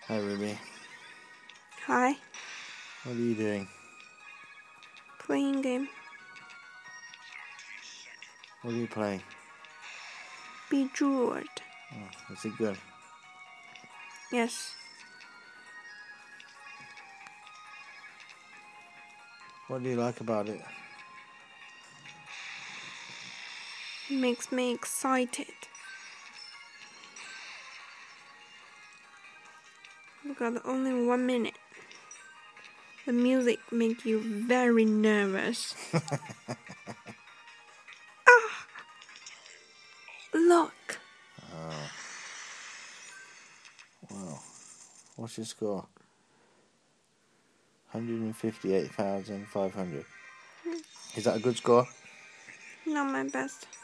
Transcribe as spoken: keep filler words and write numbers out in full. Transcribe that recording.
Hi, Ruby. Hi. What are you doing? Playing game. What are you playing? Bejeweled. Oh, is it good? Yes. What do you like about it? It makes me excited. We've got only one minute. The music makes you very nervous. Ah! Look! Oh. Wow. What's your score? one hundred fifty-eight thousand five hundred. Is that a good score? Not my best.